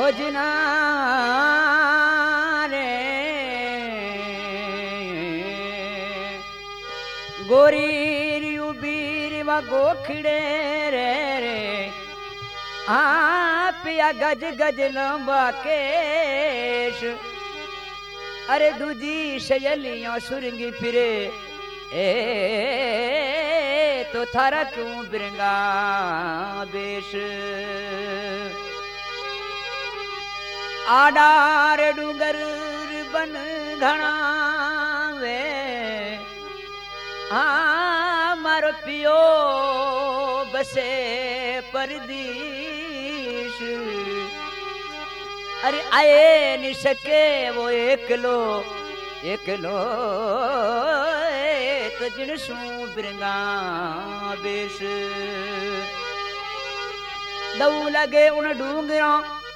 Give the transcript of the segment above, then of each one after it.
भोजना रे गोरी उबीर व गोखड़े रे रे पिया गज गज लंबा केश अरे दूजी शयलियां सुरंगी फिरे तो थारा क्यों बिरंगा बेश आडार डूंगर बन घना वे मारो पियो बसे परदीश अरे आए नहीं सके वो एकलो तो जिनसू बिरंगा बेश दऊ लगे उन डूंगरों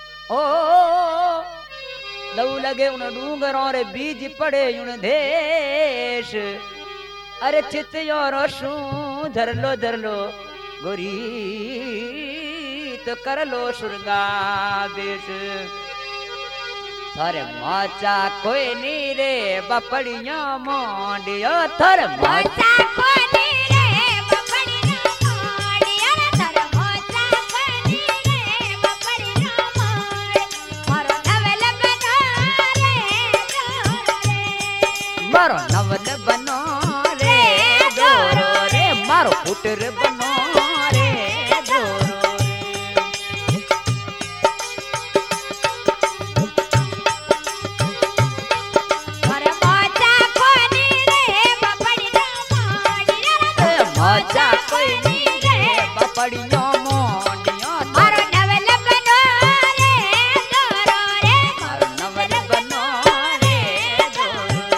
दऊ लगे उन डूंगरों रे बीज पड़े उन देश अरे चित और धर लो गोरी तो कर लो सुरंगा बेश थर माचा कोई नी रे बपड़िया मोंडियो थर माचा कोई नी रे बपड़िया मोंडियो थर माचा कोई नी रे बपड़िया मोंड मारो नवल बनो रे दोरो रे मारो पुटर बनो रे दोरो पड़ियो मोंडियो मारो नवल बनो रे दोरो रे मारो नवल बनो रे दोरो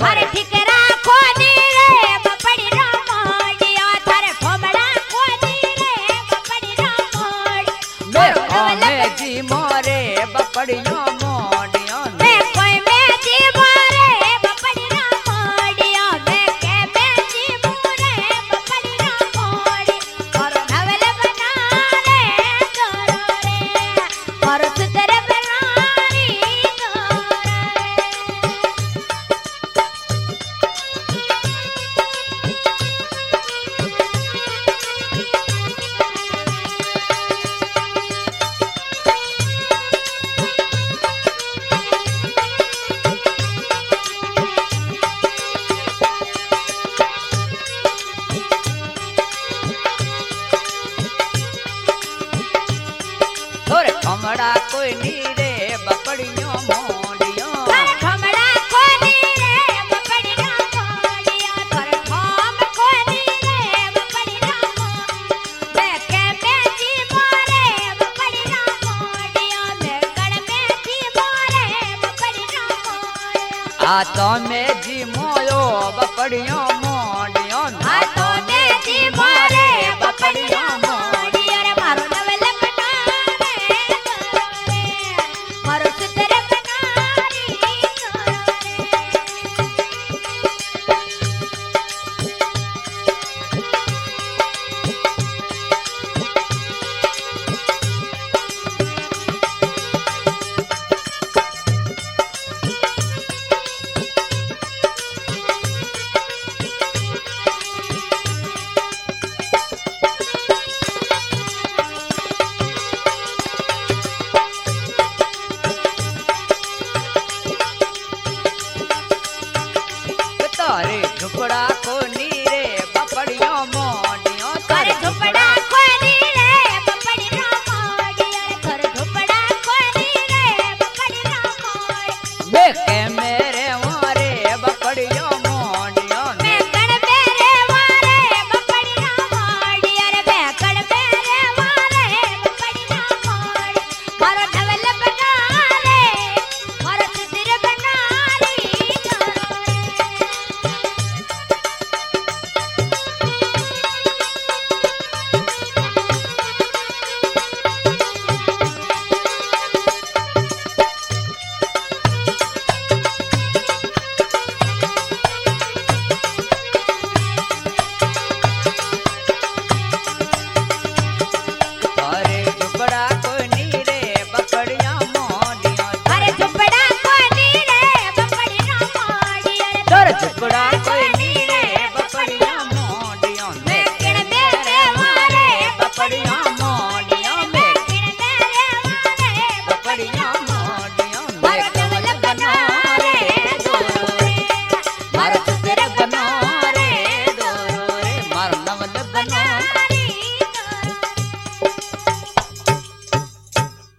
थारे ठिकरा कोनी रे बपड़ी रो मोड़ियो थारे ठोमड़ा कोनी रे बपड़ी रो मोड़ मैं कोमे जी मोरे बपड़ियो मोड़ियो मैं कोई में जी मोरे बपड़ी रो मोड़ियो मैं के में जी मोरे बपड़ी रो मोड़ी और नवल बना रे गोरो रे और सुतरे बनारी गोरो और ठोमड़ा कोई नी रे बपड़ियो मोड़ियो थारे ठोमड़ा कोनी रे बपड़ी रो मोड़ियो थारे ठोम कोनी रे बपड़ी रो मोड़ मैं के में जी मोरे बपड़ी रो मोड़ियो मैं गड़ में जी मोरे बपड़ी रो मोड़ियो आ तो मैं जी मोयो बपड़ियो मोड़ियो आ तो ने जी मोरे बपड़ियो मोड़ियो रे मारो नवल बना रे गोरो रे मारो सुतरे बनारी गोरो रे तारे झुपड़ा को